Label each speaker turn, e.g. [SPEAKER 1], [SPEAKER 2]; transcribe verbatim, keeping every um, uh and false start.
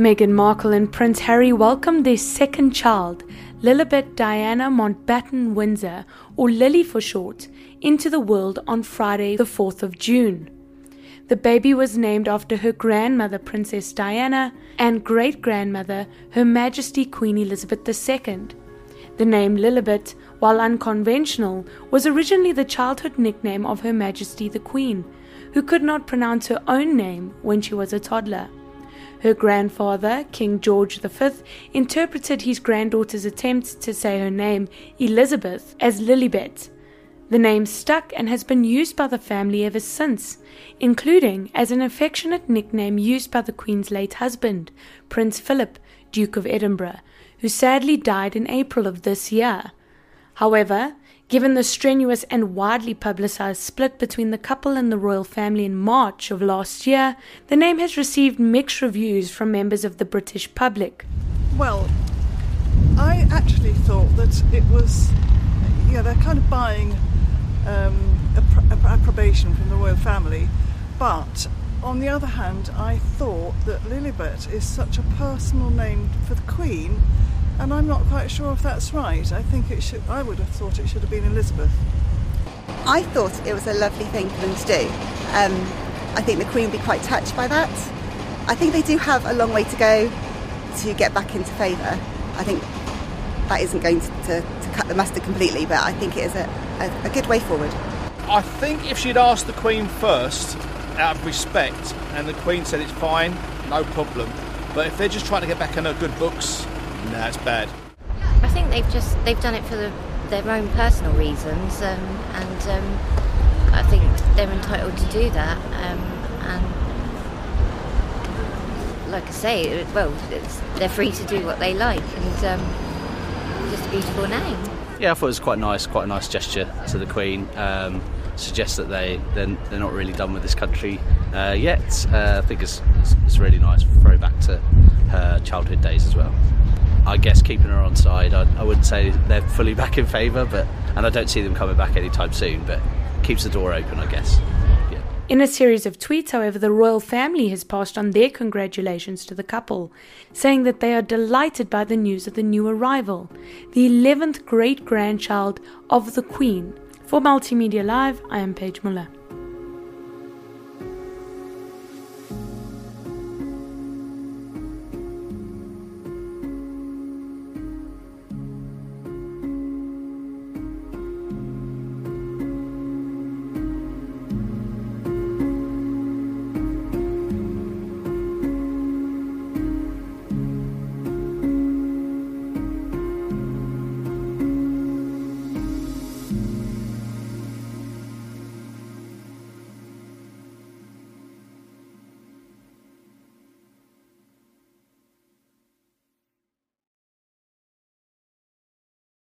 [SPEAKER 1] Meghan Markle and Prince Harry welcomed their second child, Lilibet Diana Mountbatten Windsor, or Lily for short, into the world on Friday the fourth of June. The baby was named after her grandmother, Princess Diana, and great-grandmother, Her Majesty Queen Elizabeth the Second. The name Lilibet, while unconventional, was originally the childhood nickname of Her Majesty the Queen, who could not pronounce her own name when she was a toddler. Her grandfather, King George the Fifth, interpreted his granddaughter's attempts to say her name, Elizabeth, as Lilibet. The name stuck and has been used by the family ever since, including as an affectionate nickname used by the Queen's late husband, Prince Philip, Duke of Edinburgh, who sadly died in April of this year. However, given the strenuous and widely publicized split between the couple and the royal family in March of last year, the name has received mixed reviews from members of the British public.
[SPEAKER 2] Well, I actually thought that it was, yeah, they're kind of buying um, appro- approbation from the royal family, but on the other hand, I thought that Lilibet is such a personal name for the Queen, and I'm not quite sure if that's right. I think it should. I would have thought it should have been Elizabeth.
[SPEAKER 3] I thought it was a lovely thing for them to do. Um, I think the Queen would be quite touched by that. I think they do have a long way to go to get back into favour. I think that isn't going to, to, to cut the mustard completely, but I think it is a, a, a good way forward.
[SPEAKER 4] I think if she'd asked the Queen first, out of respect, and the Queen said it's fine, no problem. But if they're just trying to get back in her good books, nah, it's bad.
[SPEAKER 5] I think they've just they've done it for the, their own personal reasons, um, and um, I think they're entitled to do that. Um, and like I say, well, it's, they're free to do what they like, and um, just a beautiful name.
[SPEAKER 6] Yeah, I thought it was quite nice, quite a nice gesture to the Queen. Um, suggests that they they're, they're not really done with this country uh, yet. Uh, I think it's, it's it's really nice throwback to her childhood days as well. I guess keeping her on side, I, I wouldn't say they're fully back in favour, but and I don't see them coming back anytime soon, but keeps the door open, I guess. Yeah.
[SPEAKER 1] In a series of tweets, however, the royal family has passed on their congratulations to the couple, saying that they are delighted by the news of the new arrival, the eleventh great-grandchild of the Queen. For Multimedia Live, I am Paige Muller.